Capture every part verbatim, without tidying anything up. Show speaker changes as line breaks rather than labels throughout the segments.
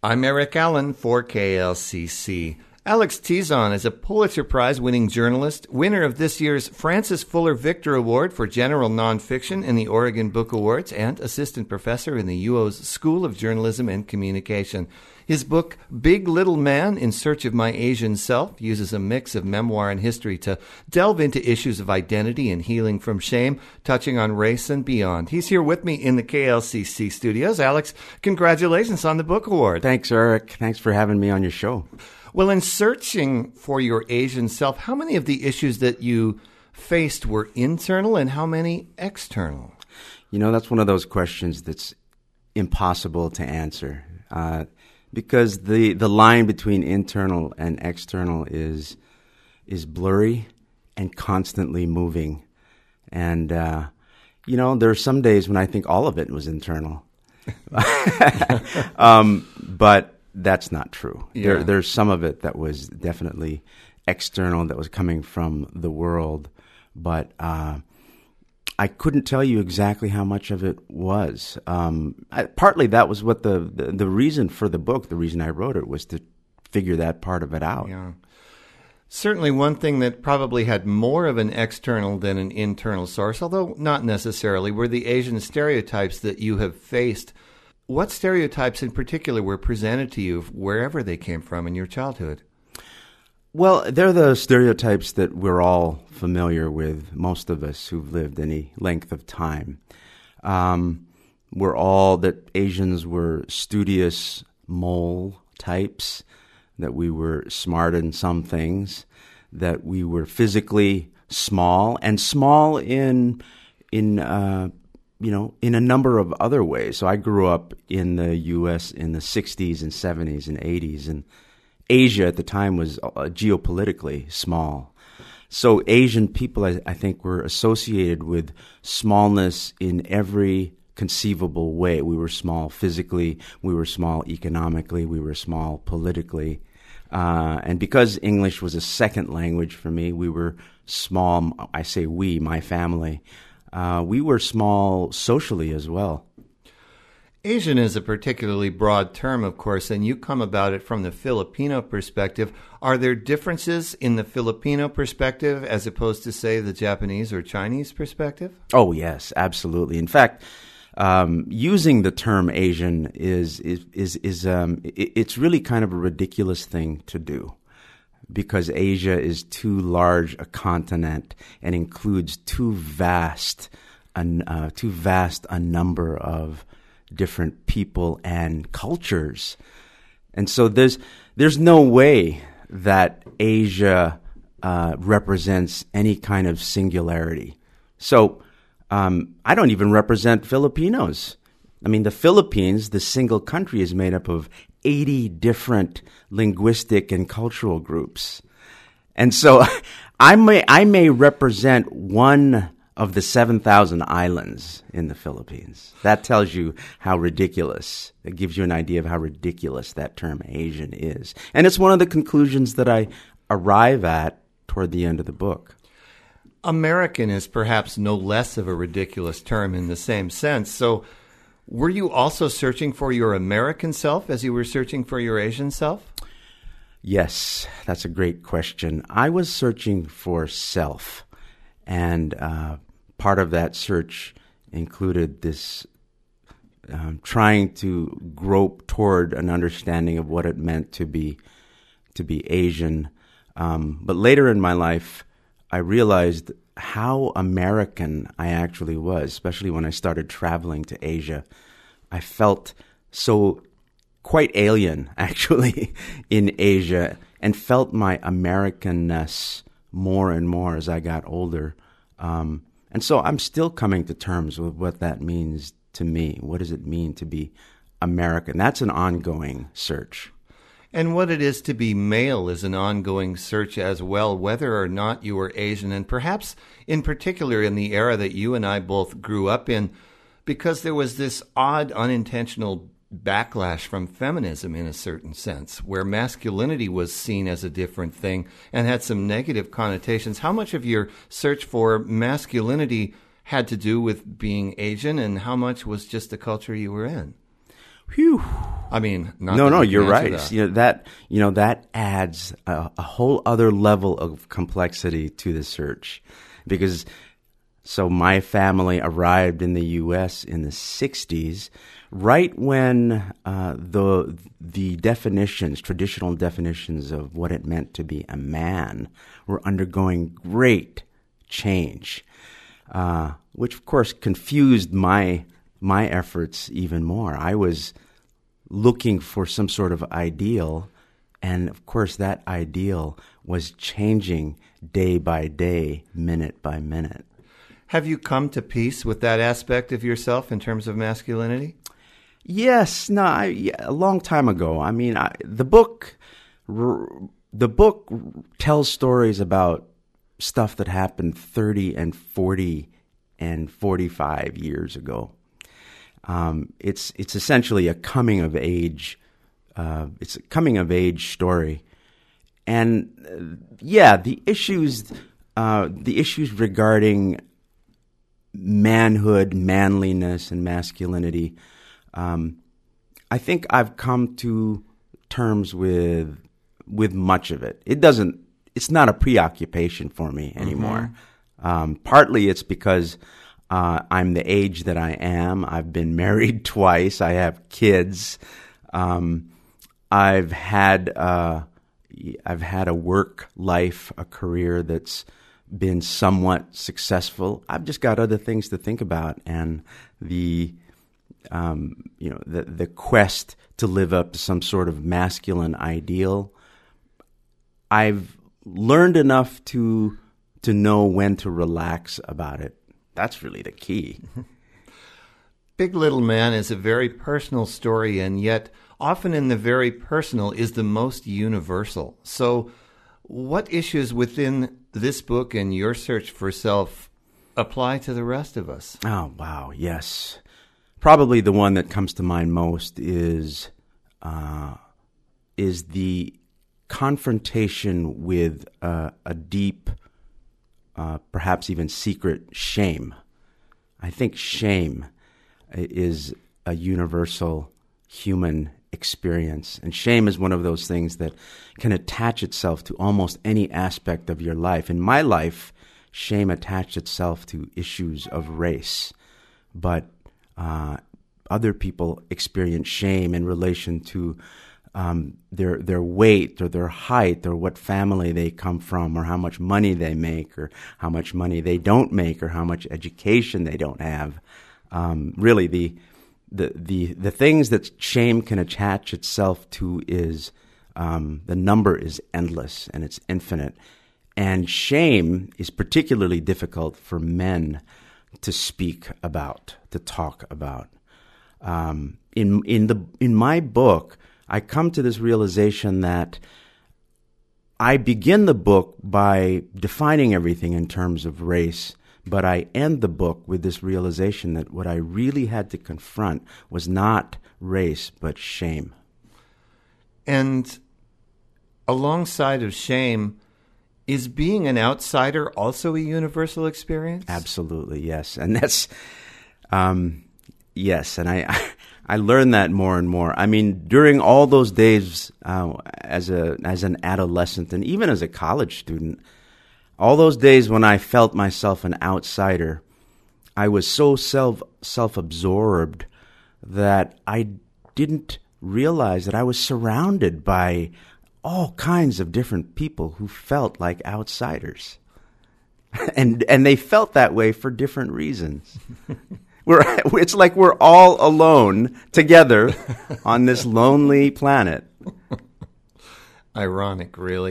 I'm Eric Allen for K L C C. Alex Tizon is a Pulitzer Prize-winning journalist, winner of this year's Francis Fuller Victor Award for General Nonfiction in the Oregon Book Awards, and assistant professor in the U O's School of Journalism and Communication. His book, Big Little Man, In Search of My Asian Self, uses a mix of memoir and history to delve into issues of identity and healing from shame, touching on race and beyond. He's here with me in the K L C C studios. Alex, congratulations on the book award.
Thanks, Eric. Thanks for having me on your show.
Well, in searching for your Asian self, how many of the issues that you faced were internal and how many external?
You know, that's one of those questions that's impossible to answer. Uh, Because the, the line between internal and external is is blurry and constantly moving. And, uh, you know, there are some days when I think all of it was internal. um, but that's not true.
Yeah.
There, there's some of it that was definitely external, that was coming from the world. But uh, I couldn't tell you exactly how much of it was. Um, I, partly that was what the, the the reason for the book, the reason I wrote it, was to figure that part of it out.
Yeah. Certainly one thing that probably had more of an external than an internal source, although not necessarily, were the Asian stereotypes that you have faced. What stereotypes in particular were presented to you wherever they came from in your childhood?
Well, they're the stereotypes that we're all familiar with, most of us who've lived any length of time. Um, we're all that Asians were studious mole types, that we were smart in some things, that we were physically small, and small in, in uh, you know, in a number of other ways. So I grew up in the U S in the sixties and seventies and eighties, and Asia at the time was uh, geopolitically small. So Asian people, I, I think, were associated with smallness in every conceivable way. We were small physically, we were small economically, we were small politically. Uh, and because English was a second language for me, we were small, I say we, my family, uh, we were small socially as well.
Asian is a particularly broad term, of course, and you come about it from the Filipino perspective. Are there differences in the Filipino perspective as opposed to, say, the Japanese or Chinese perspective?
Oh, yes, absolutely. In fact, um, using the term Asian is is is, is um, it, it's really kind of a ridiculous thing to do, because Asia is too large a continent and includes too vast, an, uh, too vast a number of different people and cultures. And so there's there's no way that Asia uh, represents any kind of singularity. So um, I don't even represent Filipinos. I mean, the Philippines, the single country, is made up of eighty different linguistic and cultural groups. And so I may I may represent one of the seven thousand islands in the Philippines. That tells you how ridiculous, it gives you an idea of how ridiculous that term Asian is. And it's one of the conclusions that I arrive at toward the end of the book.
American is perhaps no less of a ridiculous term in the same sense. So were you also searching for your American self as you were searching for your Asian self?
Yes, that's a great question. I was searching for self. And uh, part of that search included this um, trying to grope toward an understanding of what it meant to be to be Asian. Um, but later in my life, I realized how American I actually was, especially when I started traveling to Asia. I felt so quite alien, actually, in Asia, and felt my Americanness more and more as I got older. Um, and so I'm still coming to terms with what that means to me. What does it mean to be American? That's an ongoing search.
And what it is to be male is an ongoing search as well, whether or not you were Asian, and perhaps in particular in the era that you and I both grew up in, because there was this odd, unintentional backlash from feminism in a certain sense, where masculinity was seen as a different thing and had some negative connotations. How much of your search for masculinity had to do with being Asian, and how much was just the culture you were in?
Whew.
I mean, not
no,
that
no,
you can
you're
answer
right.
that.
You know that you know that adds a, a whole other level of complexity to the search, because so my family arrived in the U S in the sixties, right when uh, the the definitions, traditional definitions of what it meant to be a man, were undergoing great change, uh, which of course confused my my efforts even more. I was looking for some sort of ideal, and of course that ideal was changing day by day, minute by minute.
Have you come to peace with that aspect of yourself in terms of masculinity?
Yes, no, I, yeah, a long time ago. I mean, I, the book, the book tells stories about stuff that happened thirty and forty and forty-five years ago. Um, it's it's essentially a coming of age. Uh, it's a coming of age story, and uh, yeah, the issues, uh, the issues regarding manhood, manliness, and masculinity. Um, I think I've come to terms with with much of it. It doesn't. It's not a preoccupation for me anymore. Mm-hmm. Um, partly it's because Uh, I'm the age that I am. I've been married twice. I have kids. Um, I've had uh, I've had a work life, a career that's been somewhat successful. I've just got other things to think about, and the um, you know the the quest to live up to some sort of masculine ideal. I've learned enough to to know when to relax about it. That's really the key.
Big Little Man is a very personal story, and yet often in the very personal is the most universal. So what issues within this book and your search for self apply to the rest of us?
Oh, wow, yes. Probably the one that comes to mind most is uh, is the confrontation with uh, a deep, Uh, perhaps even secret shame. I think shame is a universal human experience. And shame is one of those things that can attach itself to almost any aspect of your life. In my life, shame attached itself to issues of race. But uh, other people experience shame in relation to Um, their their weight or their height or what family they come from or how much money they make or how much money they don't make or how much education they don't have. Um, really, the, the the the things that shame can attach itself to is um, the number is endless and it's infinite. And shame is particularly difficult for men to speak about, to talk about. Um, in in the in my book, I come to this realization that I begin the book by defining everything in terms of race, but I end the book with this realization that what I really had to confront was not race, but shame.
And alongside of shame, is being an outsider also a universal experience?
Absolutely, yes. And that's, um, yes, and I... I I learned that more and more. I mean, during all those days uh, as a as an adolescent and even as a college student, all those days when I felt myself an outsider, I was so self self-absorbed that I didn't realize that I was surrounded by all kinds of different people who felt like outsiders. and and they felt that way for different reasons. We're, it's like we're all alone together on this lonely planet.
Ironic, really.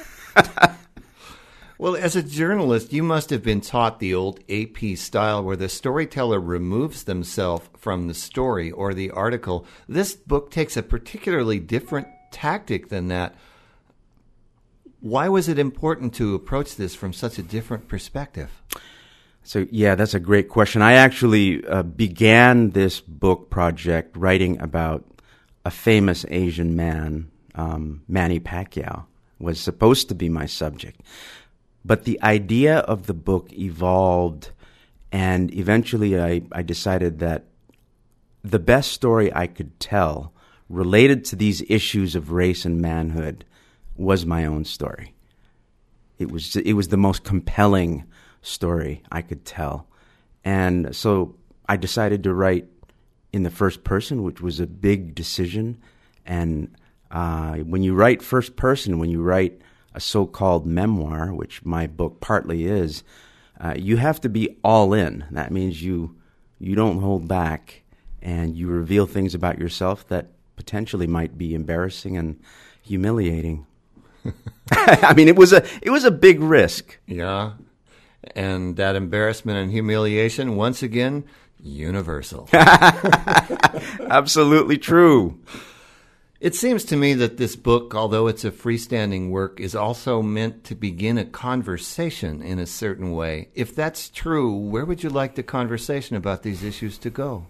Well, as a journalist, you must have been taught the old A P style where the storyteller removes themselves from the story or the article. This book takes a particularly different tactic than that. Why was it important to approach this from such a different perspective?
So, yeah, that's a great question. I actually uh, began this book project writing about a famous Asian man, um, Manny Pacquiao, was supposed to be my subject. But the idea of the book evolved, and eventually I, I decided that the best story I could tell related to these issues of race and manhood was my own story. It was it was the most compelling story I could tell. And so I decided to write in the first person, which was a big decision. And uh, when you write first person, when you write a so-called memoir, which my book partly is, uh, you have to be all in. That means you you don't hold back, and you reveal things about yourself that potentially might be embarrassing and humiliating. I mean, it was a it was a big risk.
Yeah, and that embarrassment and humiliation, once again, universal.
Absolutely true.
It seems to me that this book, although it's a freestanding work, is also meant to begin a conversation in a certain way. If that's true, where would you like the conversation about these issues to go?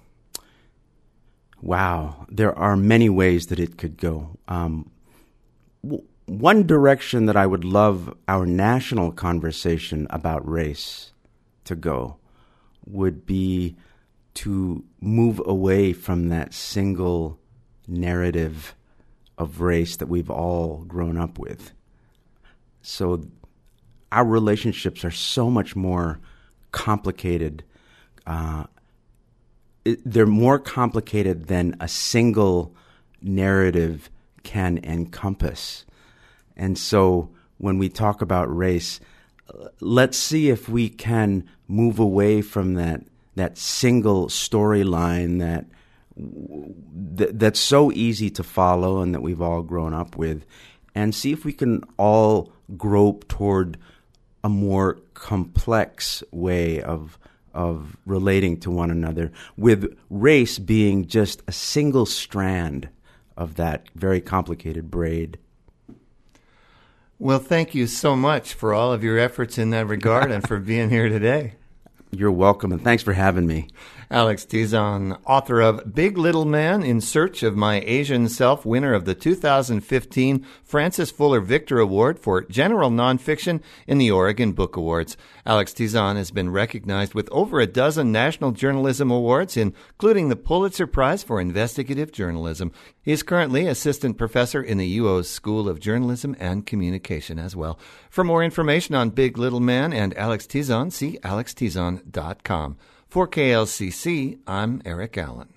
Wow, there are many ways that it could go. Um, w- one direction that I would love our national conversation about race to go would be to move away from that single narrative of race that we've all grown up with. So our relationships are so much more complicated. Uh, it, they're more complicated than a single narrative can encompass. And so when we talk about race, let's see if we can move away from that that single storyline that th- that's so easy to follow and that we've all grown up with, and see if we can all grope toward a more complex way of of relating to one another, with race being just a single strand of that very complicated braid.
Well, thank you so much for all of your efforts in that regard and for being here today.
You're welcome, and thanks for having me.
Alex Tizon, author of Big Little Man, In Search of My Asian Self, winner of the two thousand fifteen Francis Fuller Victor Award for General Nonfiction in the Oregon Book Awards. Alex Tizon has been recognized with over a dozen national journalism awards, including the Pulitzer Prize for Investigative Journalism. He is currently assistant professor in the U O's School of Journalism and Communication as well. For more information on Big Little Man and Alex Tizon, see alex tizon dot com. For K L C C, I'm Eric Allen.